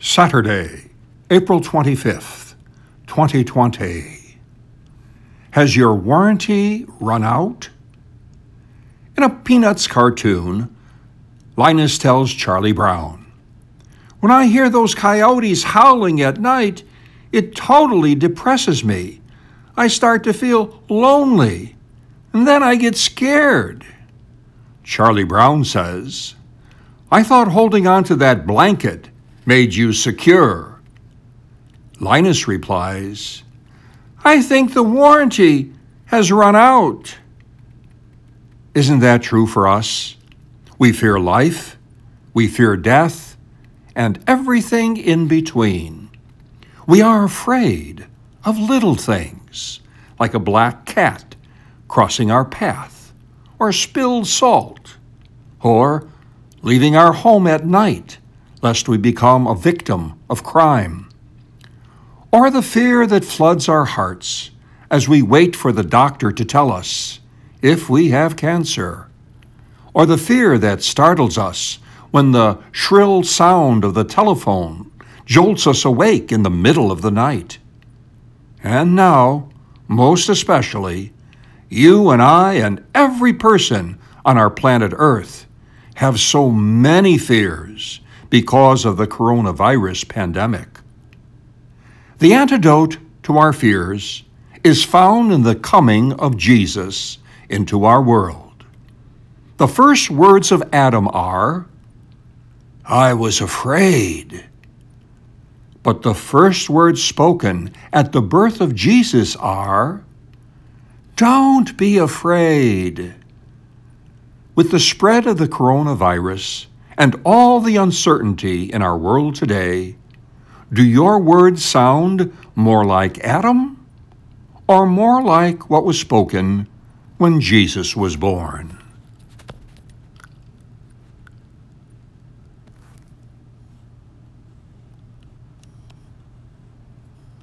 Saturday, April 25th, 2020. Has your warranty run out? In a Peanuts cartoon, Linus tells Charlie Brown, "When I hear those coyotes howling at night, it totally depresses me. I start to feel lonely, and then I get scared." Charlie Brown says, "I thought holding on to that blanket made you secure." Linus replies, "I think the warranty has run out." Isn't that true for us? We fear life, we fear death, and everything in between. We are afraid of little things, like a black cat crossing our path, or spilled salt, or leaving our home at night lest we become a victim of crime, or the fear that floods our hearts as we wait for the doctor to tell us if we have cancer, or the fear that startles us when the shrill sound of the telephone jolts us awake in the middle of the night. And now, most especially, you and I and every person on our planet Earth have so many fears because of the coronavirus pandemic. The antidote to our fears is found in the coming of Jesus into our world. The first words of Adam are, "I was afraid." But the first words spoken at the birth of Jesus are, "Don't be afraid." With the spread of the coronavirus and all the uncertainty in our world today, do your words sound more like Adam or more like what was spoken when Jesus was born?